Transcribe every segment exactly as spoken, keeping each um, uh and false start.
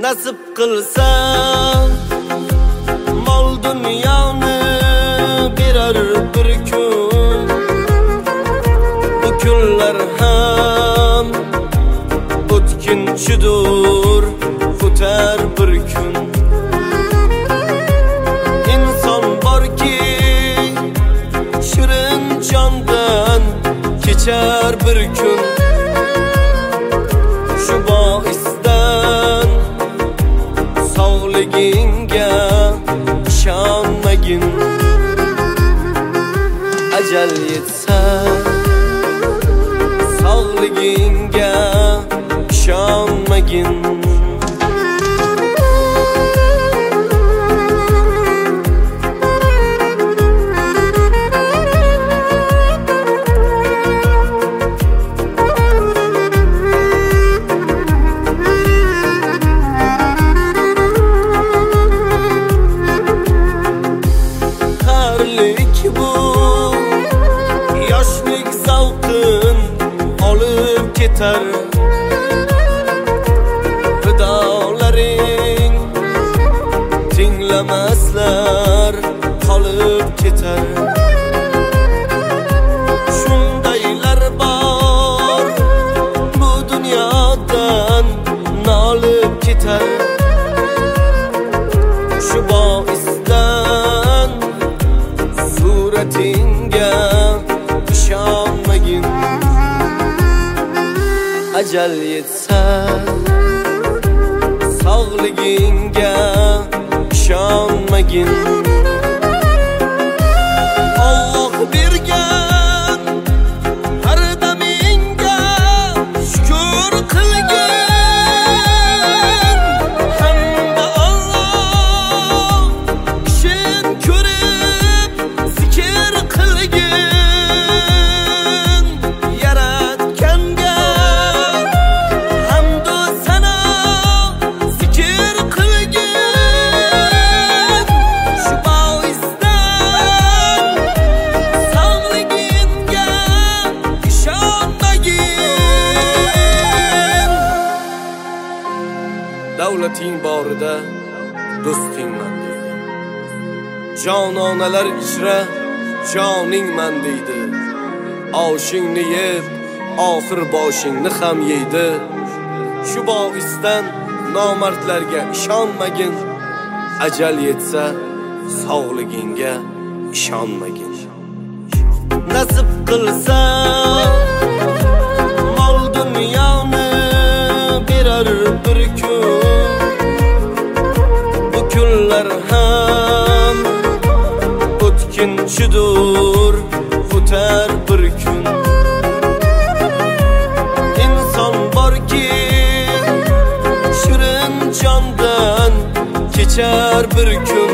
nasib qilsa mol dunyoni berar bir kun. Bu kunlar ham o'tkinchidir, o'tar bir kun. İnson borki shirin jondan kechar bir kun. Shu boisdan sog'ligingga ishonmagin. Ajal yetsa sog'ligingga ishonmagin. Yoshlik zavqin olib ketar, vidolaring tinglamaslar qolib ketar. Shundaylar bor bu dunyodan nolib ketar. Shu boisdan suratinga ishonmagin. Ajal yetsa sog'ligingga ishonmagin. Alloh bergan har damingga shukr qilgin. Hamda Alloh kishin ko'rib zikr qilgin. Yaratganga hamdu sano zikr qilgin. Shu boisdan sog'ligingga ishonmagin. Davlating borida do'stingman deydi, jononalar ichra joningman deydi. Oshingni yeb oxir boshingni ham yeydi. Shu boisdan nomardlarga ishonmagin. Ajal yetsa sog'ligingga ishonmagin. Nasib qilsa mol dunyoni berar bir kun. Bu kunlar ham o'tkinchidir, o'tar bir kun. İnson borki shirin jondan kechar bir kun.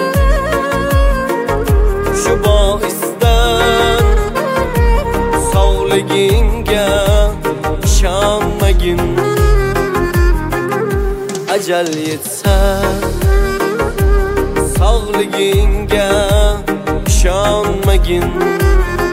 Shu boisdan sog'ligingga ishonmagin. Ajal yetsa sog'ligingga ishonmagin.